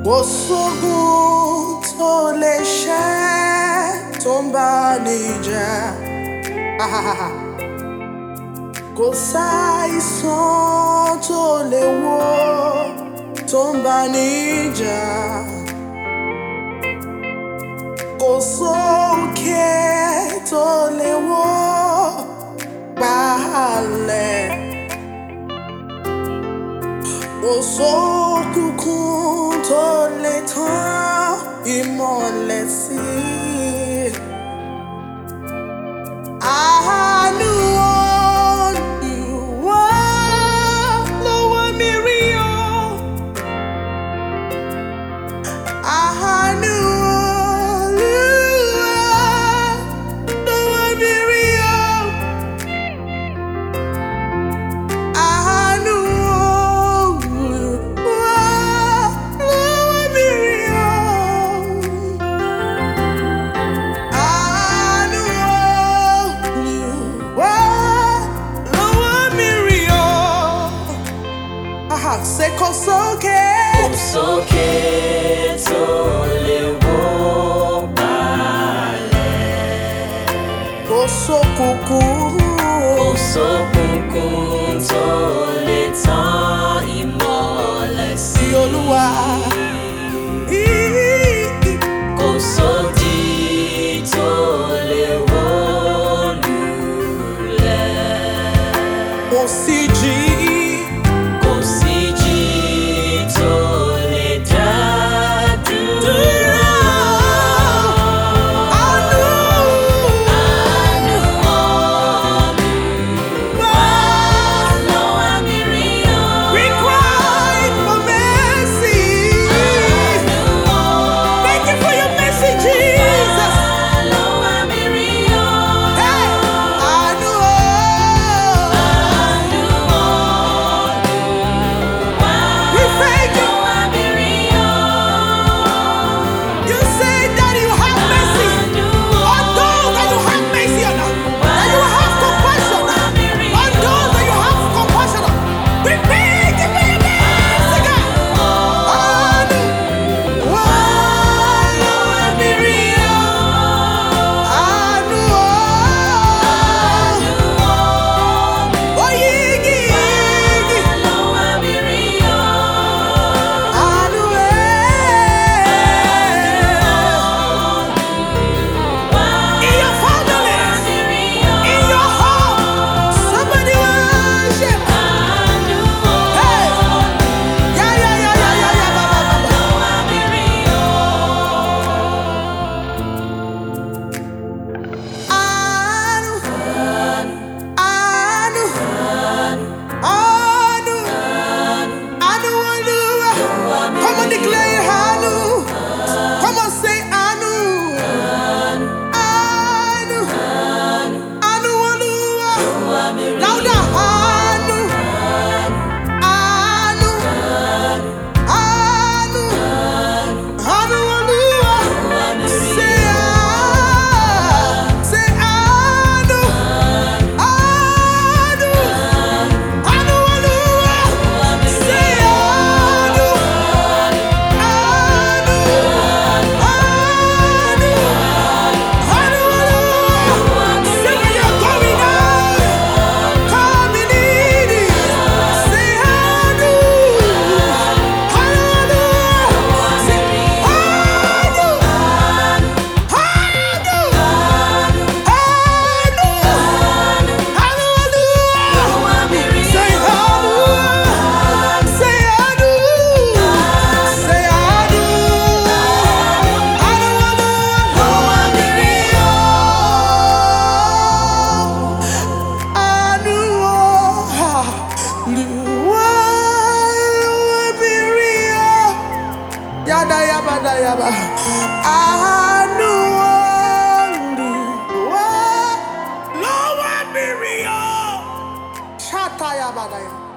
Kò sógun tó lè ṣẹ́ tó ń bá ní jà. Kò sáìsàn tó lè wò tó ń bá ní jà. Kò sókè tó lè wò palẹ̀. Kò sókùnkùn tó lè tán ìmọ́lẹ̀ sí. Àánú Olúwa ló wá mi rí o. Àánú Olúwa ló wá mi rí o. Àánú Olúwa ló wá mi rí o. Àánú Olúwa ló wá mi rí o. Ṣé kò sókè? Kò sókè tó lè wó palẹ̀. Kò sókùnkùn. Kò sókùnkùn tó lè tán ìmọ́lẹ̀ sí. Olúwa. Kò sódì tó lè wó lulẹ̀. Kò sí jì. Kò sí jì tó lè dá dúró. Àánú. Àánú Olúwa ló wá mi rí o. We cried for mercy. Thank you for your mercy, Jesus. Ló wá mi rí o. Hey, àánú. We thank you. Ló wá mi rí o. You said that you have mercy on those that you have mercy on. That you have compassion on those that you have compassion on. We thank you for your mercy, God. Àánú. Wá ló wá mi rí o. Àánú. Oyigi. Ló wá mi rí o. Àánú. In your family, in your home, somebody worship. Hey, yeah, yeah, yeah, yeah, yeah, yeah, ba, ba, ba, ba. Àánú, àánú, àánú, àánú Olúwa. Come on, declare àánú. Come on, say àánú. Àánú, àánú Olúwa. Louder, àánú, àánú, àánú, àánú Olúwa. Say say àánú, àánú, àánú Olúwa. Say àánú, àánú, àánú, àánú Olúwa. Say when you're going out, coming in, say àánú, àánú Olúwa. Say àánú, àánú, àánú, àánú Olúwa. Say àánú, say àánú, say àánú, àánú Olúwa. Àánú Olúwa ló mi rí o. Yada yaba da yaba. Àánú Olúwa ló wá mi rí o. Shata yaba da yaba.